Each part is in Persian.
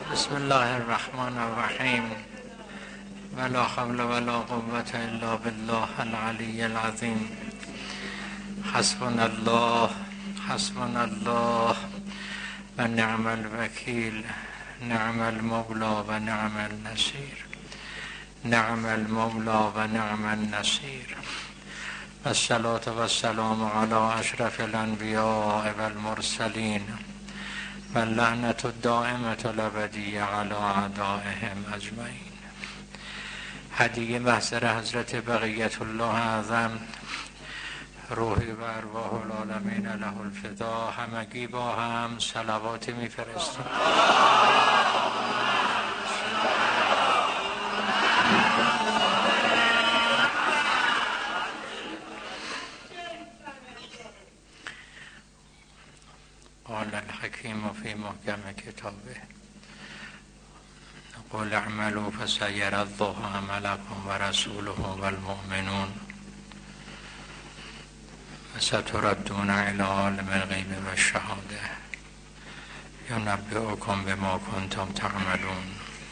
بسم الله الرحمن الرحیم ولا حول ولا قوة الا بالله العلی العظیم. حسبنا الله حسبنا الله و نعم الوکیل، نعم المولا و نعم النصیر، نعم المولا و نعم النصیر. و الصلاة و السلام علی اشرف الانبیاء و المرسلین و اللعنة الدائمة الابدیة علی اعدائهم اجمعین. هدیه محضر حضرت بقیت الله اعظم، روحی و ارواح العالمین له الفدا. همگی با هم صلوات میفرستیم. قال الحکیم فی محکم کتابه قل اعملوا فسیری الله عملکم و رسوله و المؤمنون و ستردون الی عالم الغیب و الشهاده ینبئکم بما کنتم تعملون.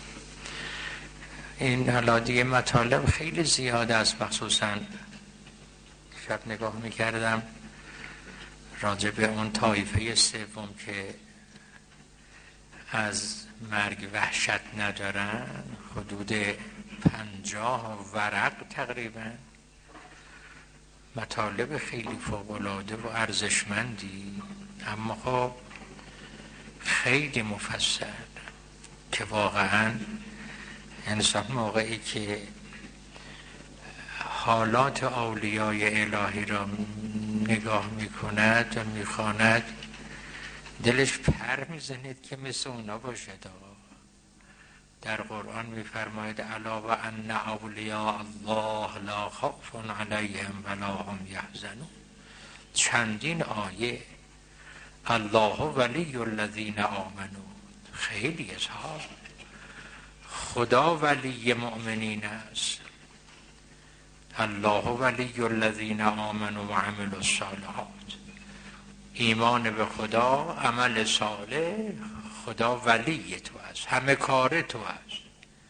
این حالا مطالب خیلی زیاد است. مخصوصا شب نگاه میکردم راجع به اون طایفه سوم که از مرگ وحشت ندارن، حدود 50 ورق تقریبا، مطالب خیلی فوق‌العاده و ارزشمندی، اما خب خیلی مفصل که واقعا انسان موقعی که حالات اولیای الهی را نگاه میکند و میخواند دلش پر میزند که مثل اونا باشد. در قرآن میفرماید الا و ان اولیاء الله لا خوف علیهم ولا هم یحزنون. چندین آیه الله ولی الذین آمنون، خیلی اظهار. خدا ولی مؤمنین است. الله ولی الذین آمنوا و عملوا الصالحات. ایمان به خدا، عمل صالح، خدا ولی تو است، همه کار تو است.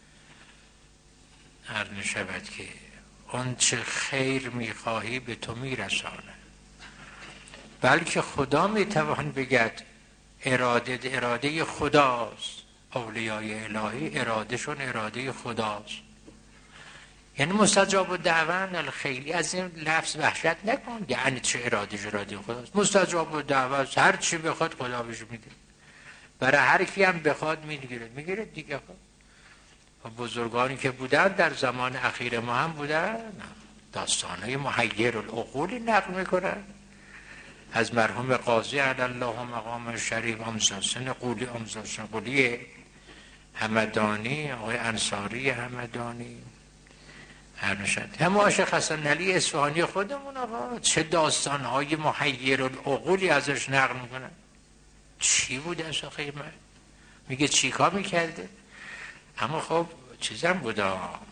هر نشود که اون چه خیر میخواهی به تو میرسانه. بلکه خدا میتوان بگد اراده خداست. اولیای الهی ارادهشون اراده خداست. یعنی مستجاب الدعوه. خیلی از این لفظ وحشت نکن. یعنی چه اراده خداست؟ مستجاب الدعوه، هر چی بخواد خدا بهش میده. برای هر کی هم بخواد میگیره دیگه. بزرگانی که بودن در زمان اخیر ما هم بودن، داستانهای محیر العقولی نقل میکنن از مرحوم قاضی علی الله مقام شریف امزاسن قولی، امزاسن قولی همدانی، آقای انصاری همدانی، همه عاشق حسن علی اصفهانی خودمون. آقا چه داستانهای محیر العقولی ازش نقل میکنن. چی بود از آخه من؟ میگه چی کار میکرده؟ اما خب چیزم بود.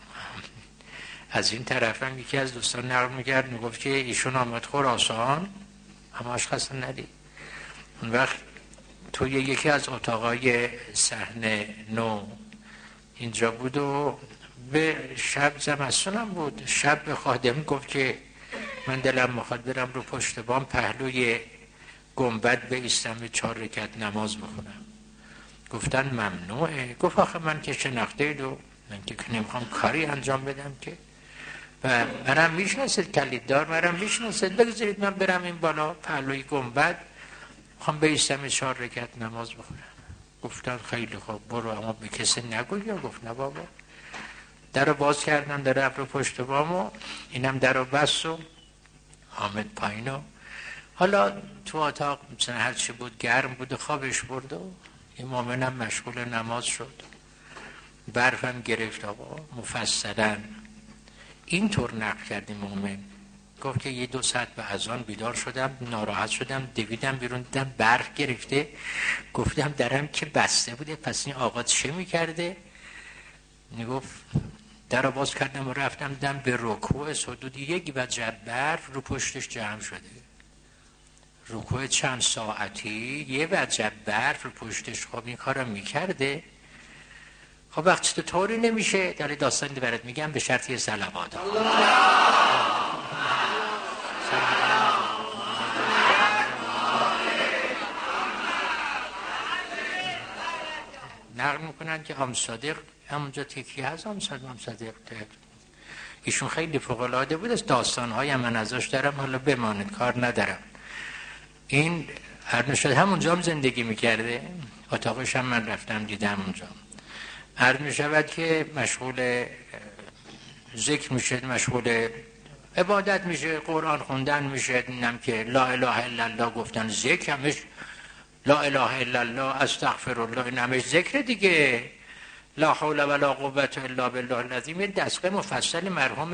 از این طرف هم یکی از دوستان نقل میکرد، میگفت که ایشون آمد خراسان، اما عاشق حسن علی. اون وقت توی یکی از اتاقای صحنه نو اینجا بود و به شب زمستونم بود. شب به خادم گفت که من دلم میخواد برم رو پشت بام پهلوی گنبد بایستم 4 رکعت نماز بخونم. گفتن ممنوعه. گفت آخه من که شناخته دو، من که نمیخوام کاری انجام بدم که، و منم میشناسید کلیددار، منم میشناسید، بگذارید من برم این بالا پهلوی گنبد میخوام بایستم 4 رکعت نماز بخونم. گفتن خیلی خوب برو، اما به کسی نگو. یا گفت نه بابا. در رو باز کردن، در رفت رو پشت بامو، اینم در رو بست و حامد پایینو. حالا تو اتاق مثلا هرچی بود گرم بود و خوابش برد و این مومنم مشغول نماز شد. برفم گرفت. آقا مفصلا اینطور نقل کردیم مومن. گفت که 1-2 ساعت به اذان بیدار شدم، ناراحت شدم، دویدم بیرون، دیدم برف گرفته. گفتم درم که بسته بوده، پس این آقا چه میکرده؟ میگفت در رو باز کردم و رفتم دیدم به رکوع حدود 1 وجب برف رو پشتش جمع شده. رکوع چند ساعتی 1 وجب برف رو پشتش. خب این کارو میکرده. خب وقتی تو طوری نمیشه، در داستانی برات میگم، به شرط یه صلوات. نقل میکنن که امام صادق همونجا تکی هست، امام صادق ایشون خیلی فوق‌العاده بود. از داستان‌های من ازش دارم، حالا بماند کار ندارم. این ارنشاد همونجا هم زندگی میکرده، اتاقش هم من رفتم دیدم اونجا. عرض میشود که مشغول ذکر میشه، مشغول عبادت میشه، قرآن خوندن میشه، اینم که لا اله الا الله گفتن، ذکر همش لا اله الا الله، استغفر الله، این همش ذکر دیگه. لا حول ولا قوة الا بالله العظیم. یه دستگاه مفصل مرحوم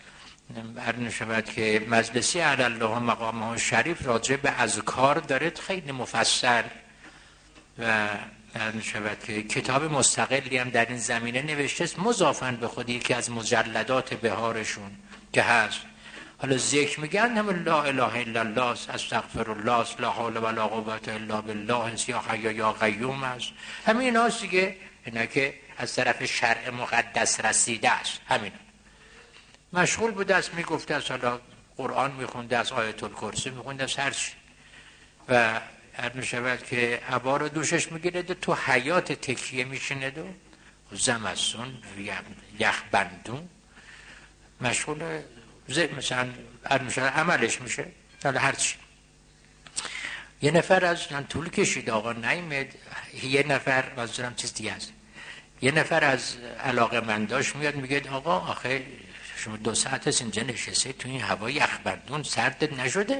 عرض شود که مجلسی علی الله مقامه شریف راجع به اذکار داره، خیلی مفصل، و عرض شود که کتاب مستقلی هم در این زمینه نوشته است، مضافاً به خود یکی از مجلدات بهارشون که هست. حالا ذکر میگن هم لا اله الا الله، استغفر الله، لا حول ولا قوة الا بالله، یا حی یا قیوم است. همین هاست دیگه، اینا که از طرف شرع مقدس رسیده است. همین مشغول بود است، میگفته است، حالا قرآن میخونده، از آیت الکرسی میخونده، از هر چی. و عرض میشود که عبا رو دوشش میگیره، تو حیات تکیه میشینه، و زمستون یخبندون مشغول مثلا عملش میشه. حالا هرچی. یه نفر از طول کشید آقا نیامد، یه نفر واسه چیز دیگه است، یه نفر از علاقه‌منداش میاد میگه آقا آخه شما 2 ساعت از اینجا نشسته تو این هوا یخبندون، سردت نشده؟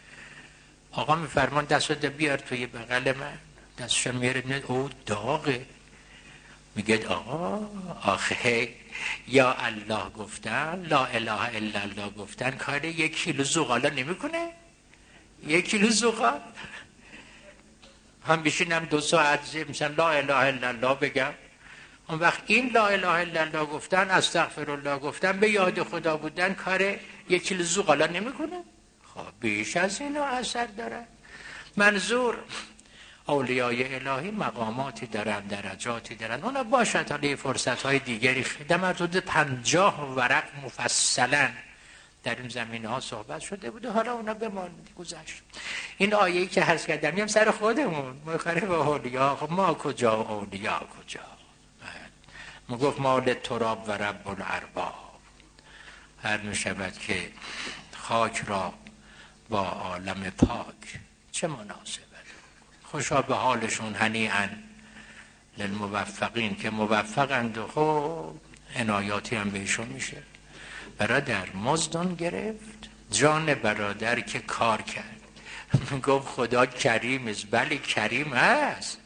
آقا میفرمان دستت بیار توی بغل من، دستش میاره، او داغه. میگه آقا آخه یا الله گفتن، لا اله الا الله گفتن کار 1 کیلو زغالا نمیکنه؟ 1 کیلو زغال هم بشینم 2 ساعت مثلا لا اله الا الله بگم، اون وقت این لا اله الا الله گفتن، استغفر الله گفتن، به یاد خدا بودن کار 1 کیلو زغالا نمیکنه؟ خب بیش از اینا اثر داره. منظور اولیای الهی مقاماتی دارن، درجاتی دارن، اونا باشد. حالا فرصت‌های دیگری در حدود 50 ورق مفصلا در این زمینه‌ها صحبت شده بوده، حالا اونا بماند، گذشت. این آیه‌ای که حذف کردم میام سر خودمون، مخاطب به اولیا. خب ما کجا، اولیا کجا؟ ما گفت مال تراب و رب الارباب. هر میشود که خاک را با عالم پاک چه مناسبت. خوشا به حالشون، هنیئا للموفقین که موفقند و خب عنایاتی هم بهشون میشه. برادر مزدون گرفت، جان برادر که کار کرد. گفت خدا کریم است، بله کریم هست،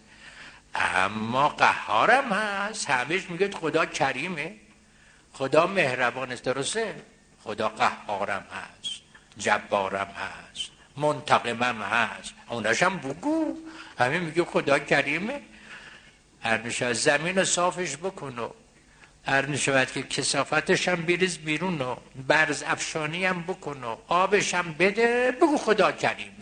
اما قهارم هست. همیشه میگه خدا کریمه، خدا مهربان است، درسته؟ خدا قهارم هست، جبارم هست، منتقمم هست، اوناشم بگو. همین میگه خدا کریمه. هر زمین رو صافش بکن و هر نشود که کثافتش هم بریز بیرون و برز افشانی هم بکن و آبش هم بده، بگو خدا کریمه.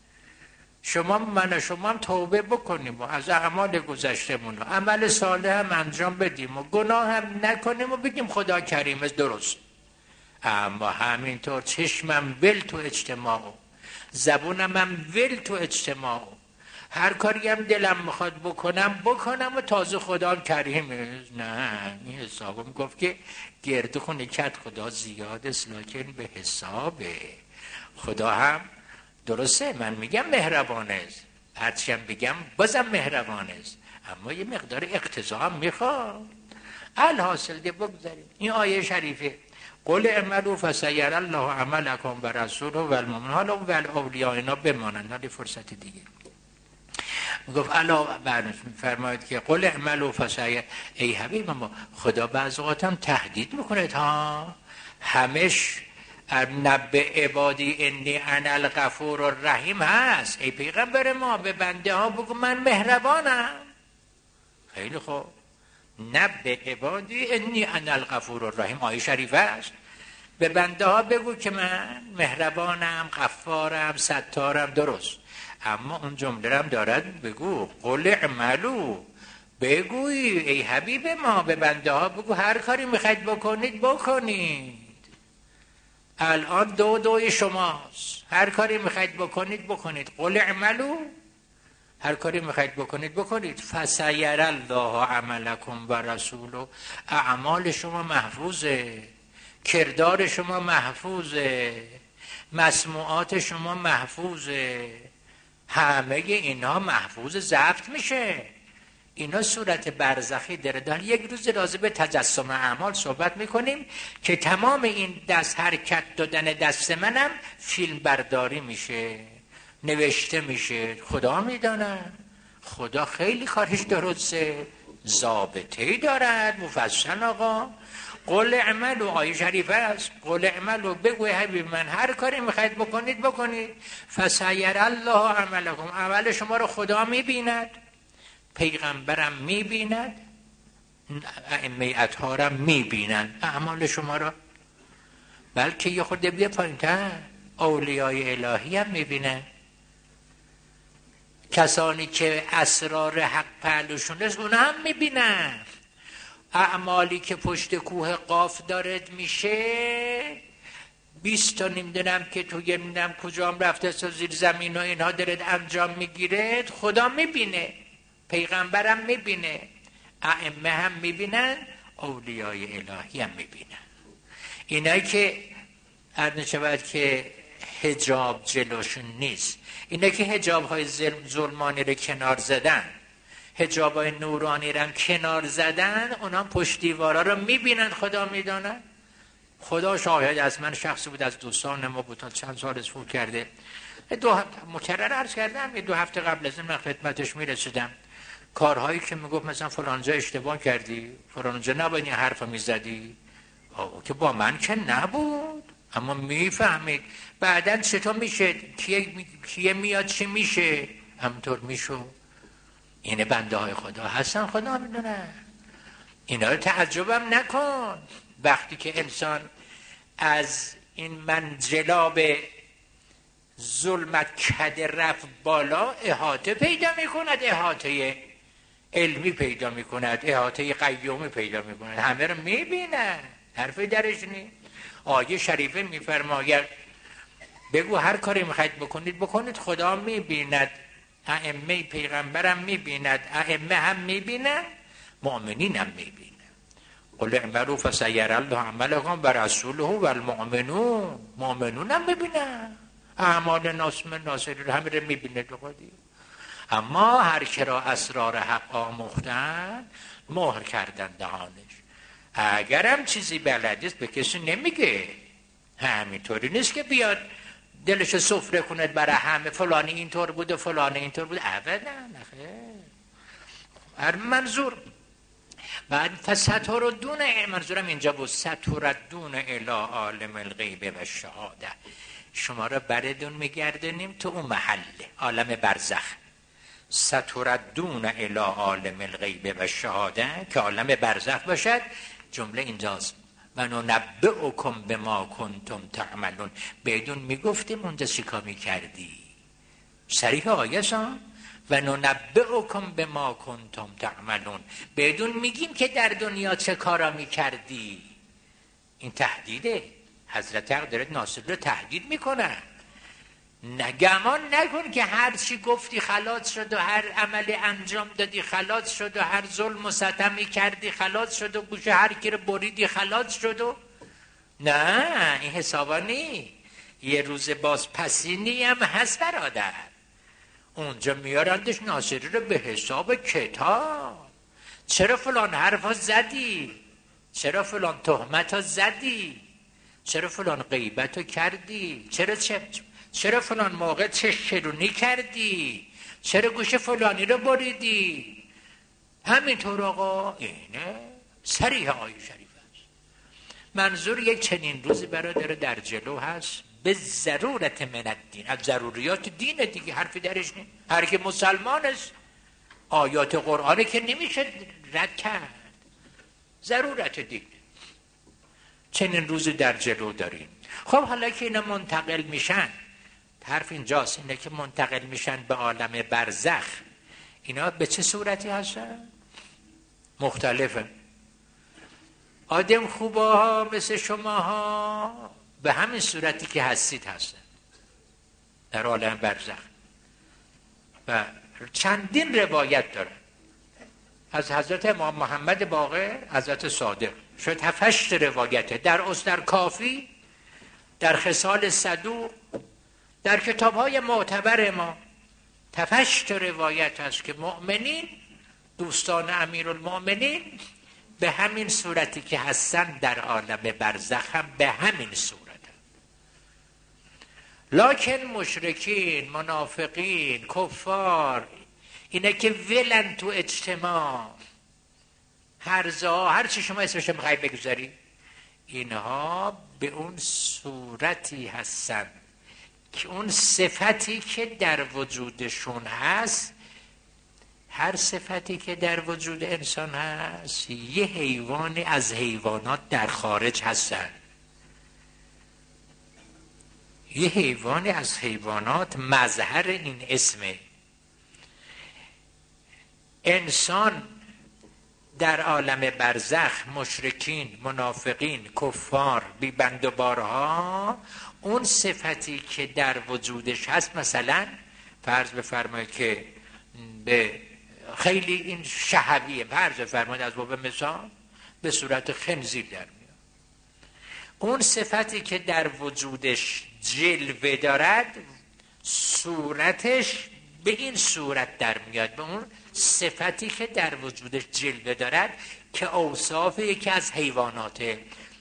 شما من شما هم توبه بکنیم و از اعمال گذشتمون عمل صالح هم انجام بدیم و گناه هم نکنیم و بگیم خدا کریمه. درست، اما همینطور چشمم ول تو اجتماع، زبونم هم ول تو اجتماع، هر کاری هم دلم میخواد بکنم و تازه خدا کریمه. نه، این حسابو میگفت که گرد خونه کت خدا زیاد است لکن به حسابه. خدا هم درسته، من میگم مهربان است، هرچی هم بگم بازم مهربان است، اما یه مقدار اقتضا هم میخواد. الحاصل ده بگذاریم این آیه شریفه، قل اعملوا فسیری الله عملکم و رسوله و المؤمنون. حالا و الاولیاء اینا بمانند، حالا فرصت دیگه گفت علاوه فرماید که قل اعملوا فسیری. ای حبیب ما، خدا بعض اوقات هم تهدید میکنه ها، همش نبع عبادی انی انا الغفور الرحیم هست. ای پیغمبر ما، به بنده ها بگو من مهربانم. خیلی خوب، نبع عبادی انی انا الغفور الرحیم آیه شریفه است. به بنده ها بگو که من مهربانم، غفارم، ستارم. درست، اما اون جمله هم دارد بگو قل اعملوا بگوی ای حبیب ما، به بنده ها بگو هر کاری میخواید بکنید بکنید. الان دوی شماست، هر کاری میخواید بکنید بکنید. قل اعملوا، هر کاری میخواید بکنید بکنید. فسیر الله عملکم و رسوله، اعمال شما محفوظه، کردار شما محفوظه، مسموعات شما محفوظه، همه اینها محفوظ ضبط میشه. اینا صورت برزخی داره. یک روز راجع به تجسم اعمال صحبت میکنیم که تمام این دست حرکت دادن دست منم فیلم برداری میشه، نوشته میشه. خدا میدانه، خدا خیلی کارش درسته، ضابطه‌ای دارد مفصل. آقا قل اعملوا، آیه شریفه است، قل اعملوا، بگوی حبیب من هر کاری میخواید بکنید بکنید. فسیر الله عملکم، عمل شما رو خدا میبیند، پیغمبرم میبیند، ائمه اطهارم میبینند اعمال شما را. بلکه یه خورده بیا پایین‌تر، اولیای الهی هم میبینن، کسانی که اسرار حق پهلوشون است اونا هم میبینن. اعمالی که پشت کوه قاف دارد میشه، 20 تا نمیدونم که توی نمیدونم کجام رفته زیر زمین و اینها دارد انجام میگیرد، خدا میبینه، پیغمبرم میبینه، ائمه هم میبینن، اولیای الهی هم میبینن. اینایی که عرض شود که حجاب جلوشون نیست، اینایی که حجاب های ظلمانی رو کنار زدن، حجاب های نورانی رو کنار زدن، اونا پشت دیوارا رو میبینن، خدا میدانن. خدا شاهد از من شخصی بود از دوستان ما بود، چند سال از فوت کرده، مکرر عرض کردم، 2 هفته قبل از این من خدمتش میرسیدم، کارهایی که میگفت مثلا فلانجا اشتباه کردی، فلانجا نباید این حرف میزدی، که با من که نبود، اما میفهمید بعدن چطور میشه، کیه میاد چی میشه، همطور میشو. اینه بنده های خدا هستن، خدا میدونه. اینا رو تعجبم نکن وقتی که انسان از این منجلاب ظلمت کده رفت بالا، احاطه پیدا میکند، احاطه علمی پیدا میکند، احاطه قیومی پیدا میکند، همه رو میبینن، حرفی درش نیست. آیه شریفه میفرماید بگو هر کاری میخواید بکنید بکنید، خدا میبیند، ائمه پیغمبرم میبیند، ائمه هم میبینن، مؤمنین هم میبینن. قل اعملوا فسیر الله عملکم و رسوله و المؤمنون، مؤمنون هم میبینن اعمال ناصری رو، همه رو میبینه دقیقی. اما هر که را اسرار حق آموختن مهر کردن دهانش. اگرم چیزی بلدیست به کسی نمیگه، همینطوری نیست که بیاد دلش سفره کند برای همه، فلانی اینطور بوده فلانی اینطور بوده، ابدا نخیر. هر منظور بعد فستردون، منظورم اینجا بود، ستردون الی عالم الغیب و الشهاده، شما را بردون میگردنیم تو اون محله عالم برزخ. ستردون الی عالم الغیب و الشهاده، که عالم برزخ باشد. جمله اینجاست و ننبئکم بما کنتم تعملون، بدون میگفتیم اونجا چیکار میکردی، صریح آیه سان و ننبئکم بما کنتم تعملون، بدون میگیم که در دنیا چه کارا میکردی. این تهدیده، حضرت حق داره ناصر رو تهدید میکنه. گمان نکن که هر چی گفتی خلاص شد و هر عمل انجام دادی خلاص شد و هر ظلم و ستمی کردی خلاص شد و گوشه هر کی رو بریدی خلاص شد و نه، این حسابا نی. یه روز باز پسینی هم هست برادر، اونجا میارندش ناصری رو به حساب کتاب. چرا فلان حرفا زدی، چرا فلان تهمتا زدی، چرا فلان غیبتو کردی، چرا فلان موقع چه شرونی کردی، چرا گوشه فلانی رو بریدی. همینطور آقا، اینه صریح آیه شریف است. منظور یک چنین روزی برادر در جلو هست، به ضرورت من الدین، از ضروریات دین دیگه، حرفی درش نیست. هر که مسلمان است آیات قرآن که نمیشه رد کرد، ضرورت دین. چنین روزی در جلو داریم. خب حالا که اینا منتقل میشن، حرف اینجاست، اینه که منتقل میشن به عالم برزخ، اینا به چه صورتی هستن؟ مختلفه. آدم خوباها مثل شماها به همین صورتی که هستید هستن در عالم برزخ و چندین روایت دارن از حضرت امام محمد باقر، حضرت صادق، شاید 7-8 روایته در کافی، در خصال صدوق، در کتاب‌های معتبر ما 7-8 روایت هست که مؤمنین، دوستان امیرالمؤمنین به همین صورتی که هستن در عالم برزخ هم به همین صورت هم. لکن مشرکین، منافقین، کفار، اینه که ولن تو اجتماع، هر چی شما اسمش میخوایی بگذاری، اینها به اون صورتی هستن که اون صفتی که در وجودشون هست، هر صفتی که در وجود انسان هست یه حیوانی از حیوانات در خارج هستن. یه حیوانی از حیوانات مظهر این اسمه. انسان در عالم برزخ، مشرکین، منافقین، کفار، بی‌بندوبارها، اون صفتی که در وجودش هست، مثلا فرض بفرمایید که به خیلی این شهویه، فرض بفرمایید از باب مثال به صورت خنزیر در میاد، اون صفتی که در وجودش جلوه دارد صورتش به این صورت در میاد، به اون صفتی که در وجودش جلوه دارد که اوصاف یکی از حیواناته.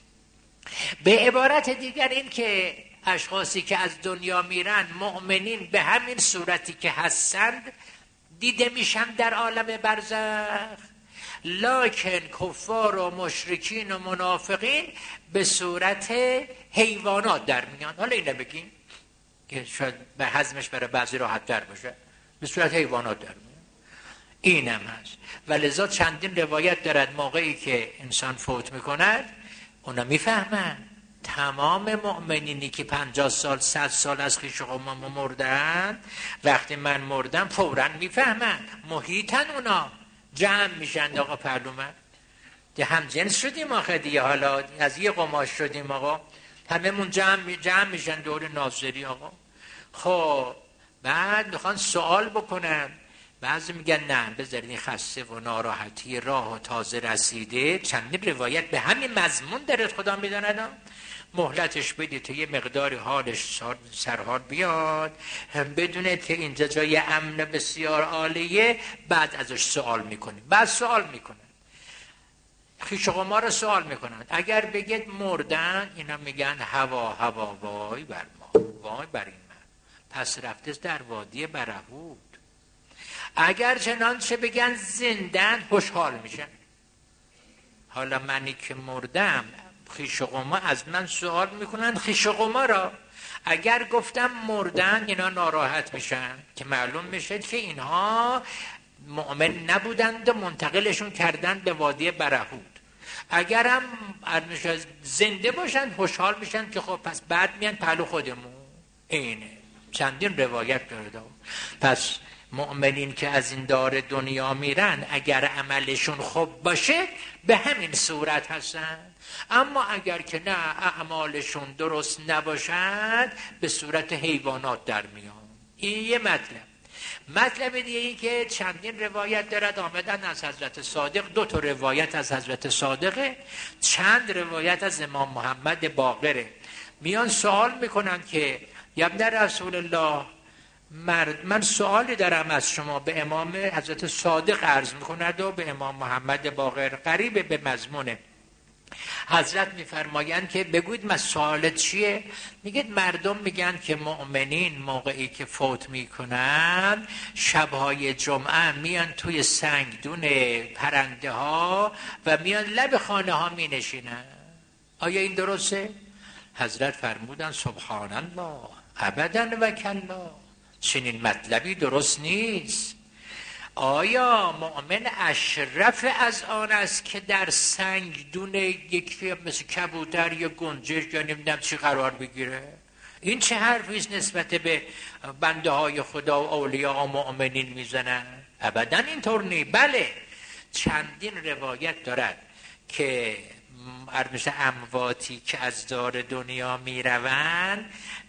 به عبارت دیگر این که اشخاصی که از دنیا میرن، مؤمنین، به همین صورتی که هستند دیده میشن در عالم برزخ، لکن کفار و مشرکین و منافقین به صورت حیوانات در میان. حالا اینو بگیم که شاید به هضمش برای بعضی راحت تر باشه، به صورت حیوانات در میان. اینم هست و لذا چندین روایت دارد موقعی که انسان فوت میکند اونا میفهمن. تمام مؤمنینی که 50 سال 100 سال از خویش و قوم مردن، وقتی من مردم فوراً میفهمن، محیطن، اونا جمع میشن. آقا پرلومن ده هم جنس شدیم آخه دیگه، حالا از یه قماش شدیم آقا، همه من جمع میشن دور ناظری آقا. خب بعد میخوان سوال بکنن، بعضی میگن نه بذارید این خسته و ناراحتی راه و تازه رسیده. چندین روایت به همین مضمون دارد خدا میداند، مهلتش بدید تا یه مقداری حالش سرحال بیاد، بدونه که اینجا جای امن بسیار عالیه، بعد ازش سوال میکنیم. بعد سوال میکنن، خویش و قوما رو سوال میکنن. اگر بگید مردن، اینا میگن هوا وای بر ما، وای بر این من، پس رفته در وادی برهود. اگر چنانچه بگن زندن، خوشحال میشن. حالا منی که مردم، خویش و قوما از من سوال میکنن، خویش و قوما را اگر گفتم مردن، اینا ناراحت میشن که معلوم میشه که اینها مؤمن نبودند و منتقلشون کردن به وادی برهود. اگر هم زنده باشن خوشحال میشن که خب پس بعد میان پهلو خودمون. اینه چندین روایت داره. پس مؤمنین که از این دار دنیا میرن اگر عملشون خوب باشه به همین صورت هستن، اما اگر که نه اعمالشون درست نباشد به صورت حیوانات در میان. این یه مطلب دیگه این که چندین روایت دارد آمدن از حضرت صادق. 2 تا روایت از حضرت صادقه، چند روایت از امام محمد باقره. میان سوال میکنن که یا ابن رسول الله، من سوالی دارم از شما. به امام حضرت صادق عرض میکند و به امام محمد باقر قریب به مضمونه. حضرت میفرمایند که بگوید سوالت چیه؟ میگید مردم میگن که مؤمنین موقعی که فوت میکنن شبهای جمعه میان توی سنگدون پرنده ها و میان لب خانه ها مینشینن. آیا این درسته؟ حضرت فرمودن سبحان الله ابدا و کلا، چنین مطلبی درست نیست. آیا مؤمن اشرف از آن است که در سنگدون یکی مثل کبوتر یا گنجش یا نمیدونم چی قرار بگیره؟ این چه حرفی است نسبت به بنده های خدا و اولیاء و مؤمنین میزنن؟ ابدا اینطور نیست. بله چندین روایت دارد که امواتی که از دار دنیا می روند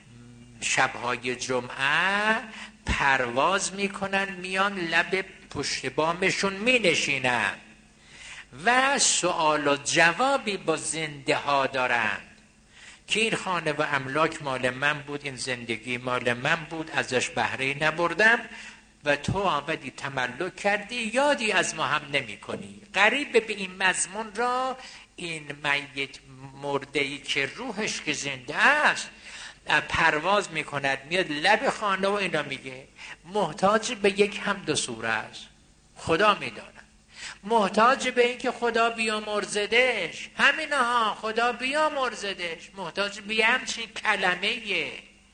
شبهای جمعه پرواز می کنن، میان لب پشت بامشون می نشینن و سوال و جوابی با زنده ها دارند که این خانه و املاک مال من بود، این زندگی مال من بود، ازش بهره نبردم و تو آمدی تملک کردی، یادی از ما هم نمی کنی. قریب به این مضمون را این میت مرده‌ای که روحش که زنده است پرواز می کند، میاد لب خانه و اینا میگه. محتاج به یک حمد و سوره است، خدا میداند. محتاج به این که خدا بیامرزدش، همینها خدا بیامرزدش، محتاج به همچین کلمه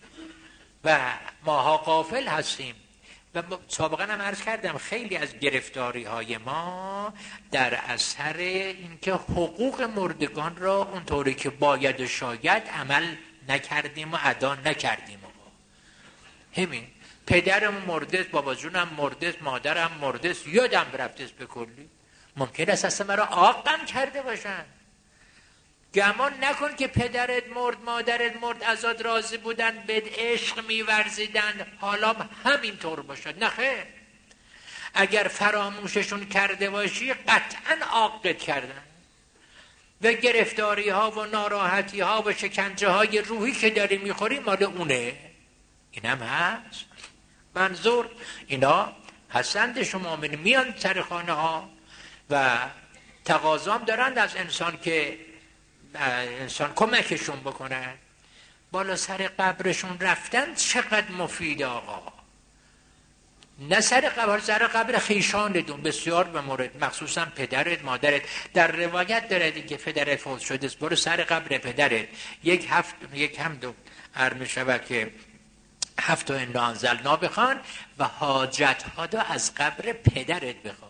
و ماها غافل هستیم. و سابقا هم عرض کردم خیلی از گرفتاری های ما در اثر اینکه حقوق مردگان را اونطوری که باید و شاید عمل نکردیم و ادا نکردیم. همین پدرم مرده، بابا جونم مرده، مادرم مرده، یادم رفته به کلی. ممکن است اصلا مرا عاقم کرده باشن. گمان نکن که پدرت مرد، مادرت مرد، ازاد راضی بودن، به عشق می‌ورزیدن، حالا همینطور باشد. نه خیر، اگر فراموششون کرده باشی قطعا عاقت کردن. و گرفتاری ها و ناراحتی ها و شکنجه های روحی که داری میخوری مال اونه. اینم هست. منظور اینا هستند شما میان سر خانه ها و تقاضام دارند از انسان که انسان کمکشون بکنن. بالا سر قبرشون رفتن چقدر مفید آقا. نه سر قبر خیشاندون بسیار به مورد، مخصوصا پدرت مادرت. در روایت دارد که پدرت فوت شده است، برو سر قبر پدرت یک حمد می شود که 7 انا انزلنا بخوان و حاجت ها دا از قبر پدرت بخوان.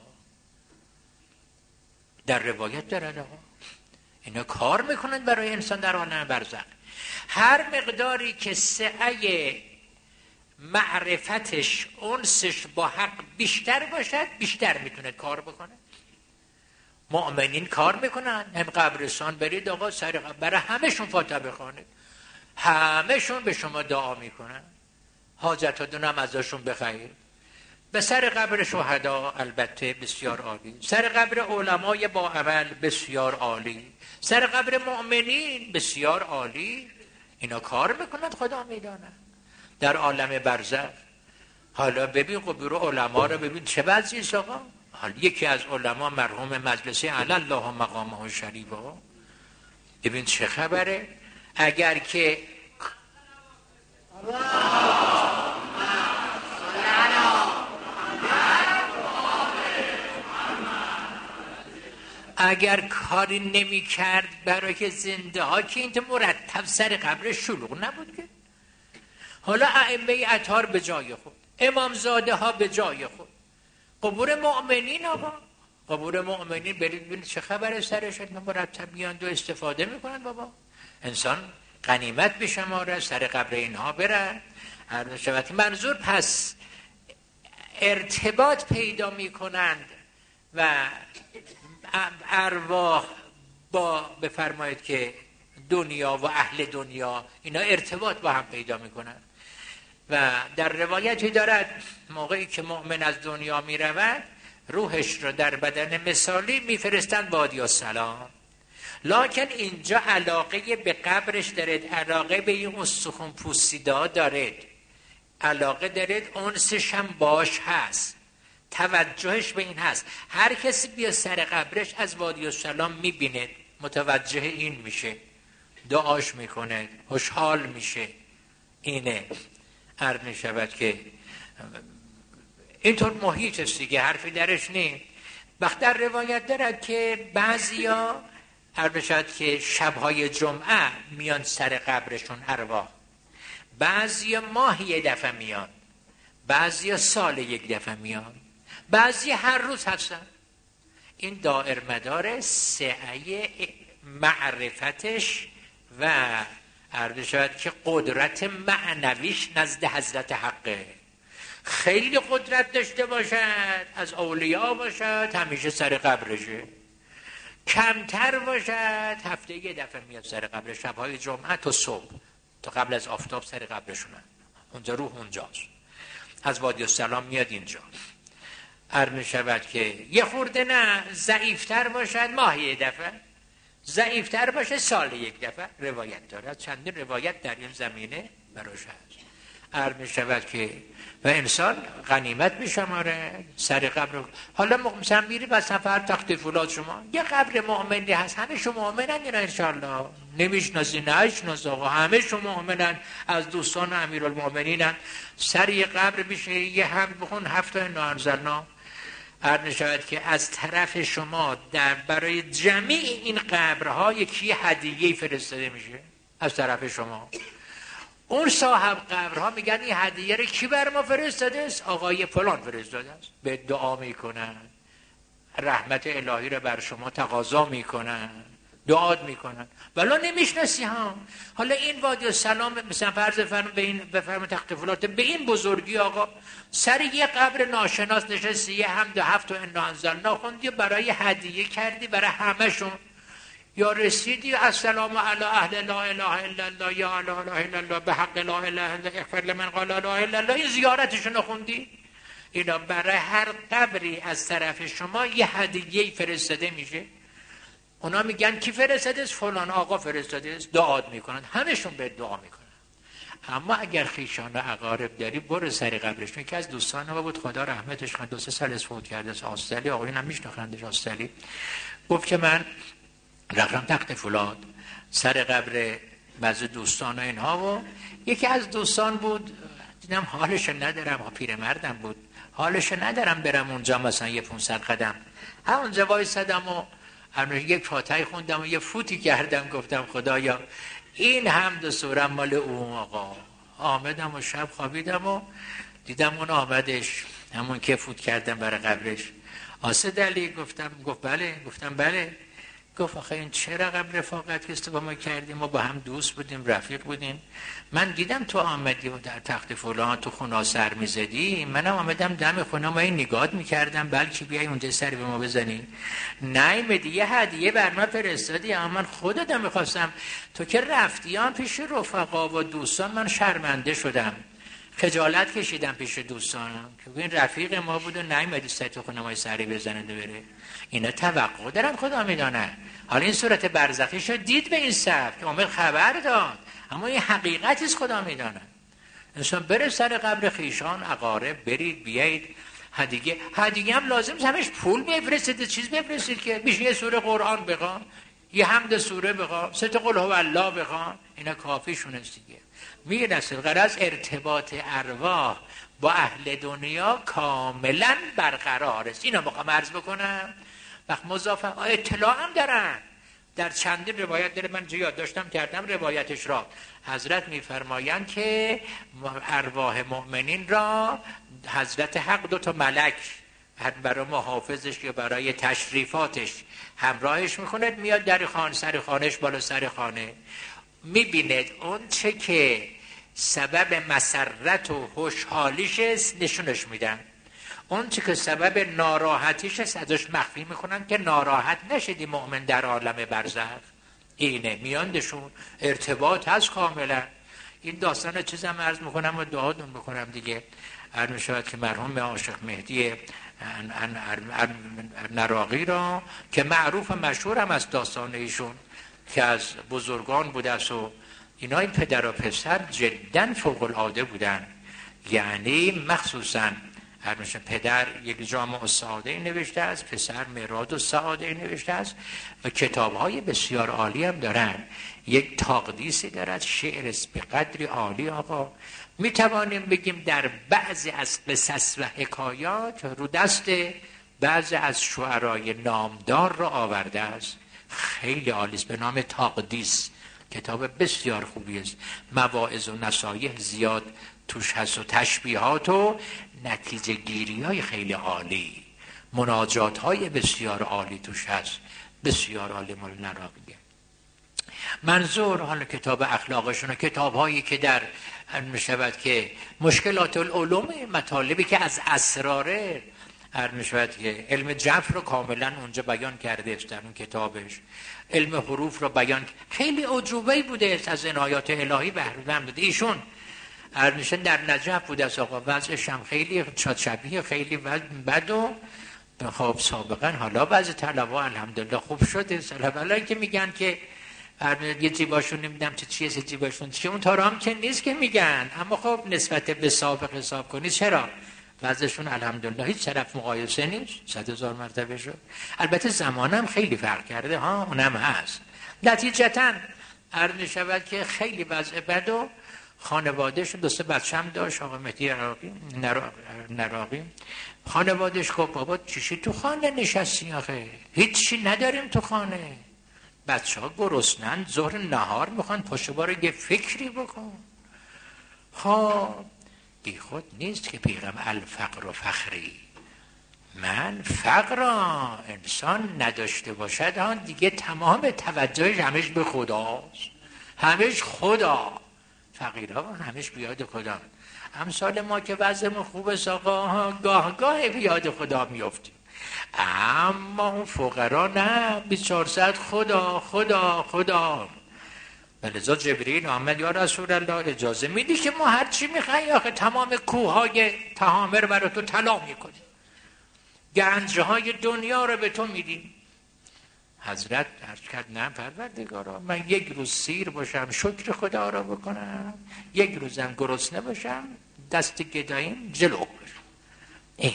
در روایت دارد آقا. اینا کار میکنند برای انسان در عالم برزخ. هر مقداری که سعی معرفتش انسش با حق بیشتر باشد بیشتر میتونه کار بکنه. مؤمنین کار میکنن. هم قبرستان برید آقا، سر برای همشون فاتحه بخوانید، همشون به شما دعا میکنن، حاجتاتون هم ازشون بخواید. به سر قبر شهدا البته بسیار عالی، سر قبر علمای با عمل بسیار عالی، سر قبر مؤمنین بسیار عالی. اینا کار میکنند، خدا میداند. در عالم برزخ حالا ببین قبور علما رو ببین چه وضعی است آقا. حالا یکی از علما مرحوم مجلسی علی الله مقامه الشریف، ببین چه خبره. اگر که اگر کاری نمی کرد برای زنده ها که این مرتب سر قبر شلوغ نبود که. حالا ائمه اطهار به جای خود، امامزاده ها به جای خود، قبور مؤمنین آقا، قبور مؤمنین برید ببینید چه خبره سرشون مرتب میان و استفاده میکنن. بابا انسان غنیمت بشماره سر قبر اینها بره. منظور پس ارتباط پیدا میکنند و ارواح با بفرمایید که دنیا و اهل دنیا اینا ارتباط با هم پیدا میکنن. و در روایتی دارد موقعی که مؤمن از دنیا می رود روحش را در بدن مثالی می فرستند وادی السلام. لکن اینجا علاقه به قبرش دارد، علاقه به این استخون پوسیدا دارد، علاقه دارد، انسش هم باش هست، توجهش به این هست. هر کسی بیا سر قبرش از وادی السلام می بیند، متوجه این میشه، دعاش میکنه، خوشحال میشه. اینه عرض میشود که اینطور محیط است دیگه، حرفی درش نیست. وقت در روایت دارد که بعضیا عرض میشود که شبهای جمعه میان سر قبرشون ارواح، بعضیا ماهی یه دفعه میان، بعضیا سال یک دفعه میان، بعضی هر روز هستن. این دائر مدار سعی معرفتش و عرض شود که قدرت معنویش نزد حضرت حقه. خیلی قدرت داشته باشد، از اولیا باشد، همیشه سر قبرشه. کمتر باشد، هفته یه دفعه میاد سر قبر، شبهای جمعه تا صبح، تا قبل از آفتاب سر قبرشونن. اونجا روح اونجاست، از وادی السلام میاد اینجا. عرض شود که یه خورده نه ضعیفتر باشد، ماهی یه دفعه، ضعیفتر باشه سال یک دفعه. روایت داره، چندین روایت در این زمینه براش هست. عرض شود که و انسان غنیمت میشماره سر قبر. حالا مثلا میری و سفر تخت فولاد، شما یه قبر مؤمنی هست، همه شما مؤمنن اینا انشالله، نمیشناسی نشناس آقا، همه شما مؤمنن، از دوستان امیرالمؤمنینن. سر یه قبر میشه یه حمد بخون 7 تا انا انزلنا. عرض شود که از طرف شما برای جمعی این قبرها یکی هدیه فرستاده میشه از طرف شما. اون صاحب قبرها میگن این هدیه رو کی بر ما فرستاده است؟ آقای فلان فرستاده است. به دعا میکنن، رحمت الهی رو بر شما تقاضا میکنن، دعا میکنن، ولی نمیشناسی ها. حالا این وادی السلام مثلا فرض بفرمایید تخت فولاد به این بزرگی آقا، سر یه قبر ناشناس نشستی، یه حمد 7 تا انا انزلنا خوندی برای هدیه کردی برای همشون، یا رسیدی السلام علی اهل لا اله الا الله یا لا اله الا الله به حق لا اله الا الله اغفر لمن قال لا اله الا الله، این زیارتشون خوندی. اینا برای هر قبری از طرف شما یه هدیه فرستاده میشه. اونا میگن کی فرستاده است؟ فلان آقا فرستاده است. دعا میکنن، همشون به دعا میکنن. اما اگر خیشان و اقارب داری برو سر قبرش. یکی از دوستان ما بود، خدا رحمتش کنه، 2-3 سال فوت کرده است، آستلی، آقایون هم میشناختندش، آستلی. گفت که من رفتم تخت فولاد سر قبر بعضی دوستان و اینها، و یکی از دوستان بود، دیدم حالش ندارم، پیرمردم بود، حالش ندارم برم اونجا مثلا یه 500 قدم. اونجا وایسادم و یک فاتحه خوندم و یه فوتی کردم، گفتم خدایا این حمد و سوره مال اون آقا. آمدم و شب خوابیدم و دیدم اون آمدش، همون که فوت کردم برای قبرش. آسد علی گفت بله. گفتم بله. گفت آخه این چه رقم رفاقت که با ما کردیم، ما با هم دوست بودیم، رفیق بودیم. من دیدم تو آمدی و در تخت فلان تو خونه سر میزدی، منم آمدم دم خونه ما این نگاهت میکردم بلکه بیای اونجا سر به ما بزنی. نیامدی، یه هدیه بر ما فرستادی، اما من خودم میخواستم. تو که رفتیان پیش رفقا و دوستان، من شرمنده شدم، خجالت کشیدم پیش دوستانم که این رفیق ما بود و نیامدی سر تو خونه ما سری بزنه بره. اینا توقع دارن، خدا میدانه. حالا این صورت برزخیش رو دید به این صف که آمد خبر داد، اما این حقیقتیست، خدا میدانه. انسان بره سر قبر خیشان اقارب، برید بیایید. هدیه هم لازم نیست همش پول بفرستید، چیز بفرستید که میشه یه سوره قرآن بخوان، یه حمد سوره بخوان، 3 تا قل هو الله بخوان، اینا کافیشون است دیگه. میرسه غرض ارتباط ارواح با اهل دنیا کاملا برقرار است. اینو میخوام عرض بکنم. وقت مضافه اطلاع هم دارن، در چندین روایت داره، من یاد داشتم کردم روایتش را. حضرت میفرمایند که ارواح مؤمنین را حضرت حق 2 تا ملک برای محافظش یا برای تشریفاتش همراهش میکنه، میاد در خانه، سر خانهش، بالا سر خانه میبیند اون چه که سبب مسرت و خوشحالیش است نشونش میدن، اون چه که سبب ناراحتیش است ازش مخفی میکنن که ناراحت نشدی مؤمن در عالم برزخ. اینه میاندشون ارتباط هست کاملا. این داستان چیزم عرض میکنم و دعاتون میکنم دیگه. عرض میشود که مرحوم عاشق مهدی نراقی را که معروف و مشهور هم از داستان ایشون که از بزرگان بوده است و اینا، این پدر و پسر جدا فوق العاده بودن. یعنی مخصوصا پدر یک جامع السعاده نوشته است، پسر مراد السعاده نوشته است و کتاب‌های بسیار عالی هم دارن. یک تقدیسی دارد، شعر است به قدری عالی آقا. می توانیم بگیم در بعضی از قصص و حکایات رو دست بعضی از شعرای نامدار را آورده است. خیلی عالی است، به نام تقدیس. کتاب بسیار خوبی است، مواعظ و نصایح زیاد توش هست و تشبیهات و نتیجه گیری های خیلی عالی، مناجات های بسیار عالی توش هست، بسیار عالی. مال نراقیه. منظور حالا کتاب اخلاقشون، کتاب هایی که در میشود که مشکلات العلوم، مطالبی که از اسراره میشود که علم جبر رو کاملا اونجا بیان کرده در اون کتابش، علم حروف رو بیان، خیلی عجوبه‌ای بوده از عنایات الهی بهره مند. ایشون ارنشن در نجف بوده از آقا، وضعش هم خیلی شبیه، خیلی بد و خب سابقا. حالا بعضی طلبا الحمدلله خوب شده سلام که میگن که یه جیباشون نمیدونم چیه جیباشون چیه، اون تارام که نیست که میگن، اما خب نسبت به سابق حساب کنید چرا وضعشون الحمدلله هیچ طرف مقایسه نیست، 100,000 مرتبه شد. البته زمانم خیلی فرق کرده ها، اونم هست. نتیجتاً عرض می‌شود که خیلی وضع بد و خانواده‌اش دو سه بچه‌م داشت، آقا مهدی نراقی. خانواده‌اش خب بابا چیشی تو خانه نشستی آخه، هیچی نداریم تو خانه، بچه‌ها گرسنن، ظهر نهار میخوان، پشت بار یه فکری بکن. خب بی خود نیست که پیغام الفقر و فخری، من فقر انسان نداشته باشد آن دیگه تمام توجهش همش به خداست، همش خدا، فقیرها همش بیاد خدا. امثال ما که وضعمون خوبه آقا، گاه بیاد خدا میافتیم، اما اون فقرا نه، 24 ساعت خدا خدا خدا. ولذا جبرئیل آمد یا رسول الله اجازه میدی که ما هر چی میخوایی؟ آخه تمام کوههای تهامه رو برای تو طلا میکنیم، گنجهای دنیا رو به تو میدیم. حضرت عرض کرد نه پروردگارا، من یک روز سیر باشم شکر خدا را بکنم، یک روزم گرسنه باشم دست گداییم جلو باشم. اینه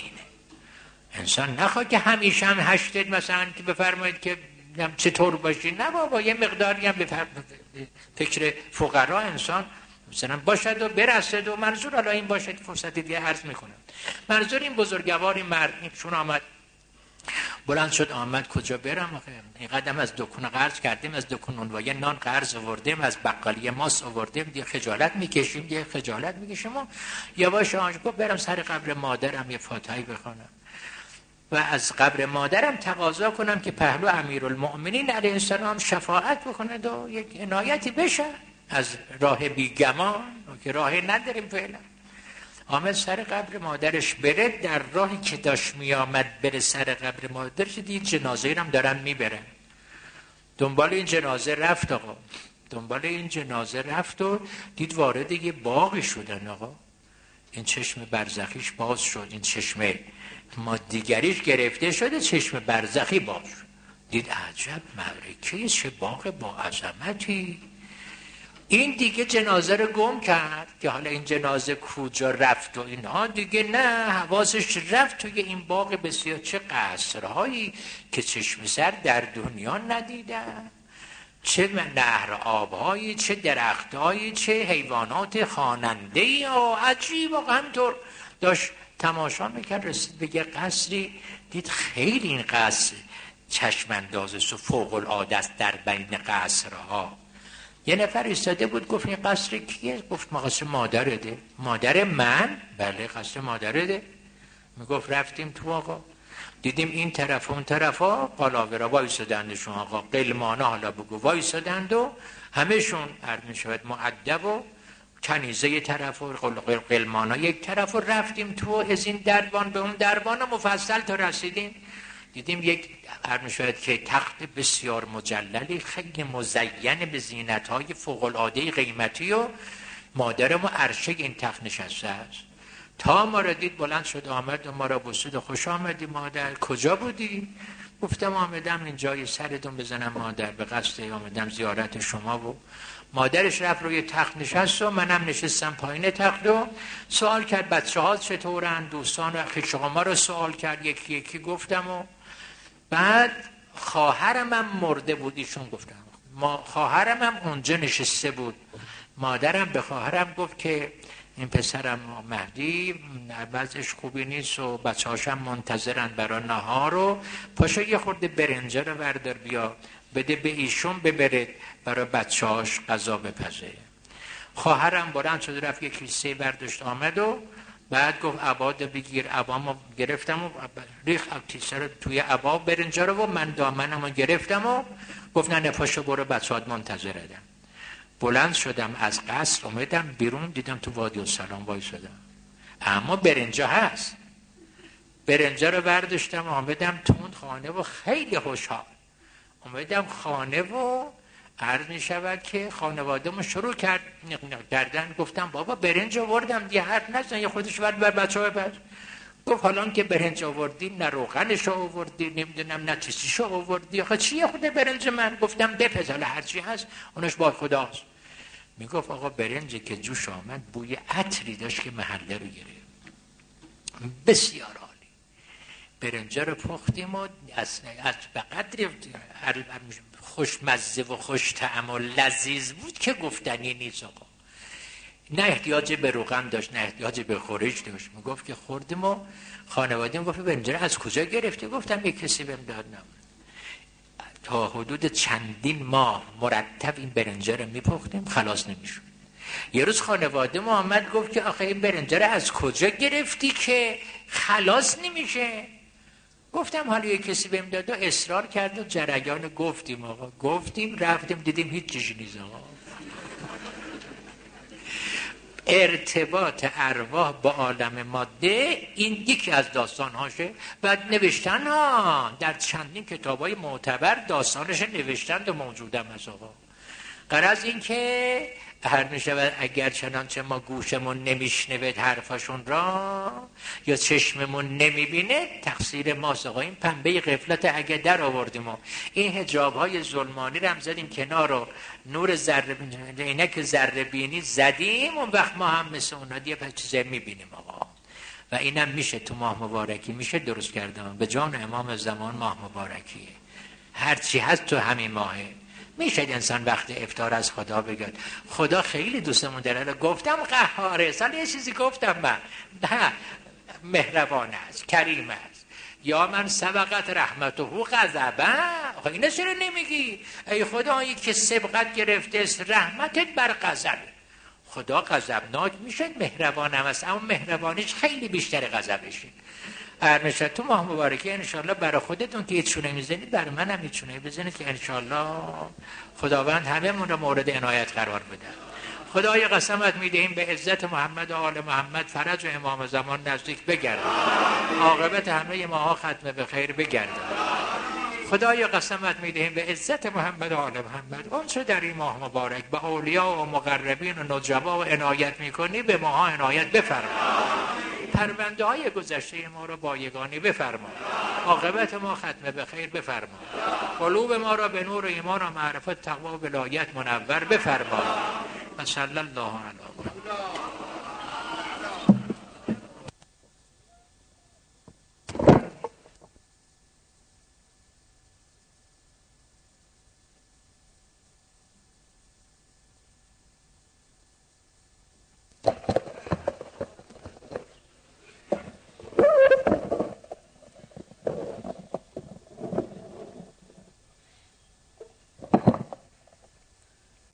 انسان نخواد که همیشه هم هشتد مثلا که بفرمایید که چطور باشی، نه بابا یه مقداری هم فکر فقرا انسان مثلا باشد و برسد. و منظور حالا این باشد، فرصت دیگه عرض میکنم، منظور این بزرگواری مرد چون آمد بلند شد آمد کجا برم آخه، این قدم از دکون قرض کردیم، از دکون اونوایه نان قرض آوردیم، از بقالی ماست آوردیم، دیگه خجالت میکشیم، دیگه خجالت میکشیم و یواش آنج گفت برم سر قبر مادرم یه فاتحه بخونم و از قبر مادرم تقاضا کنم که پهلو امیرالمؤمنین علیه السلام شفاعت بکنه و یک عنایتی بشه از راه بیگمان که راهی نداریم فعلا. آمد سر قبر مادرش بره، در راهی که داشت میامد بره سر قبر مادرش دید جنازه هم دارن میبرن، دنبال این جنازه رفت آقا، دنبال این جنازه رفت و دید وارد یه باغی شدن آقا، این چشم برزخیش باز شد، این چشم مادیگریش گرفته شده، چشم برزخی باز شد، دید عجب ملکه، چه باغ با عظمتی. این دیگه جنازه رو گم کرد که حالا این جنازه کجا رفت و اینها دیگه نه، حواسش رفت توی این باغ بسیار، چه قصرهایی که چشم سر در دنیا ندیدن، چه نهر آبهایی، چه درختهایی، چه حیوانات خواننده‌ای، عجیب. و همطور داشت تماشا میکرد، رسید به یه قصری، دید خیلی این قصر چشم انداز است و فوق العاده است در بین قصرها. یه نفر ایستاده بود گفت این قصر کیه؟ گفت ما قصر مادرته. مادر من؟ بله قصر مادرته. میگفت رفتیم تو آقا، دیدیم این طرف و اون طرف ها قلاورا وایسادندشون آقا، قلمانا حالا بگو وایسادند و همهشون عرض میشود مؤدب و کنیزه یه طرف و قلمانا یک طرف، و رفتیم تو از این دربان به اون دربان مفصل تا رسیدیم دیدیم یک عرض می‌شود که تخت بسیار مجللی خیلی مزین به زینت‌های فوق‌العاده قیمتی و مادر ما عرشه این تخت نشسته است. تا ما را دید بلند شد آمد و ما را بوسید و خوش آمدی مادر، کجا بودی؟ گفتم آمدم اینجا یه سرتون بزنم مادر، به قصد آمدم زیارت شما. و مادرش رفت روی تخت نشست و منم نشستم پایین تخت و سوال کرد بچه ها چطورن، دوستان و خویش ما رو سوال کرد، یکی یکی گفتم. و بعد خواهرم هم مرده بود، ایشون گفتم خواهرم هم اونجا نشسته بود. مادرم به خواهرم گفت که این پسرم مهدی وضعش خوبی نیست و بچه هاشم منتظرن برای نهار، و پاشو یه خورده برنجه رو بردار بیا بده به ایشون ببرد برای بچه هاش غذا بپزه. خواهرم بلند شد رفت یک کیسه برداشت آمد و بعد گفت عباد بگیر، عبامو گرفتم و ریخ کیسه رو توی عبا برنجا رو و من دامنمو گرفتم و گفت نه پاشو برو بچه‌ات منتظرتن. بلند شدم از قصر اومدم بیرون، دیدم تو وادی السلام وایسادم، اما برنجا هست. برنجا رو برداشتم آمدم تو اون خانه و خیلی خوشحال اومدم خانه و عرض می شود که خانواده ما شروع کردن. گفتم بابا برنج آوردم دیگه، حرف نزن، یه خودش بر بچه های بر. گفت حالا که برنج آوردی نه روغنش آوردی نمیدونم نه چیزیشو آوردی، آخه چیه خود برنج من؟ گفتم بپزاله هرچی هست اونش با خداست. میگفت آقا برنجی که جوش آمد بوی عطری داشت که محله رو گرفت، بسیار عالی. برنجا رو پختیم و از به قدری خوشمزه و خوش طعم و لذیذ بود که گفتنی نیست آقا. نه احتیاج به روغن داشت نه احتیاج به خورش داشت. میگفت که خوردیم و خانواده گفت برنجا رو از کجا گرفتی؟ گفتم یک کسی بهم داد. تا حدود چندین ماه مرتب این برنجا رو میپختیم خلاص نمیشد. یه روز خانواده ما آمد گفت که آخه این برنجا رو از کجا گرفتی که خلاص نمیشه؟ گفتم حالا یه کسی بهم داد و اصرار کرد و جریان گفتیم آقا. گفتیم رفتیم دیدیم هیچ چیزی نیست آقا. ارتباط ارواح با عالم ماده این یکی از داستانهاشه. بعد نوشتن ها در چندین کتابای معتبر داستانش نوشتند و موجودم هست آقا. غرض این که هر میشود اگر چنانچه ما گوشمون نمیشنوید حرفاشون را یا چشممون نمیبینه تقصیر ماست آقا. این پنبه غفلت اگه در آوردیم و این حجاب های ظلمانی رو هم زدیم کنار و نور عینک ذره بینی زدیم، اون وقت ما هم مثل اونا دیگه پس چیزایی میبینیم آقا. و اینم میشه تو ماه مبارکی میشه درست کردن به جان امام زمان. ماه مبارکیه هرچی هست تو همین ماهه. میشه انسان وقت افطار از خدا بگید خدا خیلی دوستمون داره. گفتم قهاره سال یه چیزی گفتم من نه مهربان است کریم است. یا من سبقت رحمته غضبا. اینو چرا نمیگی؟ ای خدایی که سبقت گرفته است رحمتت بر غضب. خدا غضبناک میشه مهربان هم است اما مهربانیش خیلی بیشتر غضبشه. ارنشد تو ماه مبارکه انشالله برای خودتون که یه چونه میزنید برای من هم یه چونه بزنید که انشالله خداوند همه من رو مورد عنایت قرار بده. خدای قسمت میدهیم به عزت محمد و آل محمد فرج و امام زمان نزدیک بگردد، عاقبت همه ماها ختم به خیر بگردد. خدای قسمت میدهیم به عزت محمد و آل محمد اونچه در این ماه مبارک به اولیاء و مقربین و نجبا و عنایت میکنی به ماها عنایت بفرما. پرونده های گذشته ما را بایگانی بفرما، عاقبت ما ختم به خیر بفرما، قلوب ما را به نور ایمان و معرفت تقوا و ولایت منور بفرما. و صلی الله علی محمد.